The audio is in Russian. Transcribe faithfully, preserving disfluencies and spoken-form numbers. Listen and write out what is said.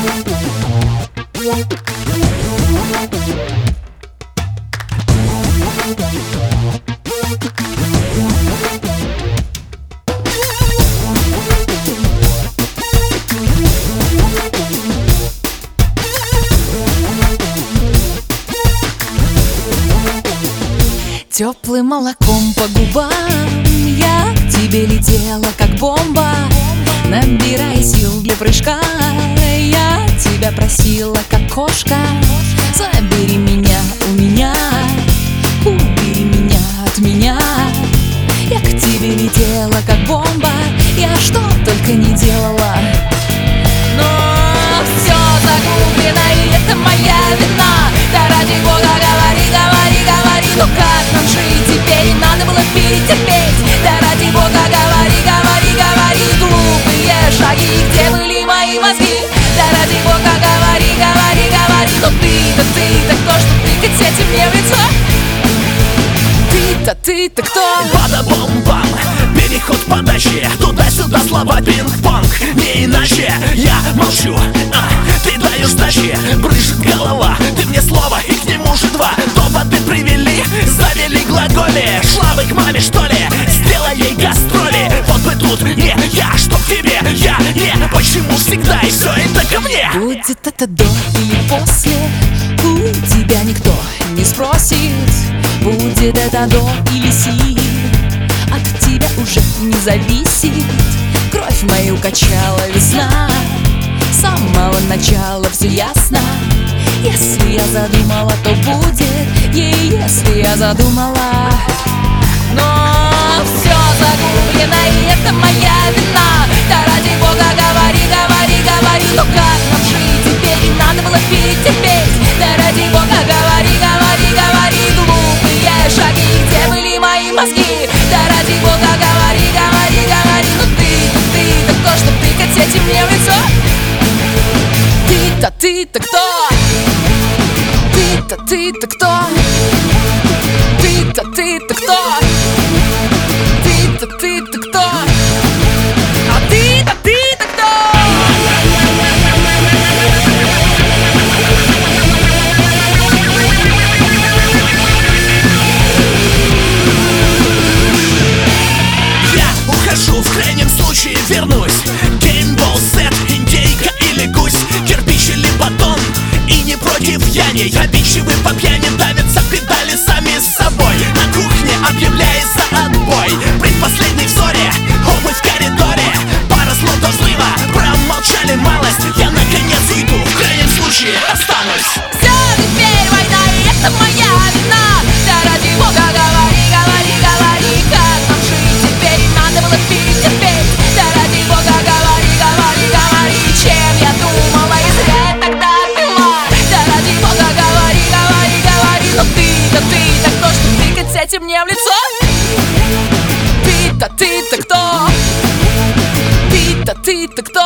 Теплым молоком по губам я к тебе летела, как бомба. Набирая сил для прыжка, я тебя просила, как кошка. Забери меня у меня, убери меня от меня. Я к тебе летела, как бомба, я что только не делала. Но все загублено, и это моя вина. Да ради Бога, говори, говори, говори. Ну как нам жить теперь? Надо было перетерпеть. Да ради Бога, говори, говори, говори. Глупые шаги, где были мои мозги? Да ради Бога, говори, говори, говори. Но ты-то, ты-то кто, что тыкать этим мне в лицо? Ты-то, ты-то кто? Бада-бом-бам, переход подачи, туда-сюда слова пинг-понг. Не иначе я молчу, а, ты даешь сдачи. Брызжет голова, ты мне слово, и к нему же два. Доводы привели, завели глаголи. Шла бы к маме, что ли, сделай ей гастроли. Вот бы тут не я, что к тебе, я не. Почему всегда и все это ко мне? Будет это до или после, у тебя никто не спросит. Будет это до или си, от тебя уже не зависит. Кровь мою качала весна, с самого начала все ясно. Если я задумала, то будет, и если я задумала. Но все загублено, и это моя вина. Да ради Бога, говори, говори, говори. Ну как нам жить теперь? Надо было перетерпеть. Да ради Бога, говори, говори, говори. Глупые шаги, где были мои мозги? Да ради Бога, говори, говори, говори. Ну ты-то, ты-то кто, что тыкать этим мне в лицо? Ты-то, ты-то кто? Ты-то, ты-то кто? Ты-то, ты-то кто? Ты-то, ты-то кто? А ты-то, ты-то кто? Я ухожу, в крайнем случае вернусь. Геймбол, сет, индейка или гусь, кирпич или батон. И не против я не обидчивы по пьяни, давятся педали сами с собой. На кухне объявляется отбой. Предпоследний в ссоре, обувь в коридоре. Пара слов до взрыва, промолчали малость. Я наконец уйду, в крайнем случае останусь. Все, теперь война, и это моя вина. Да ради Бога, говори, говори, говори. Как нам жить теперь? Надо было перетерпеть. Да ради Бога, говори, говори, говори. Чем я думала, и зря я тогда пила. Да ради Бога, говори, говори, говори. Но ты-то, ты-то кто, что тыкать этим мне в лицо? Ты-то, ты-то кто? Ты-то, ты-то кто?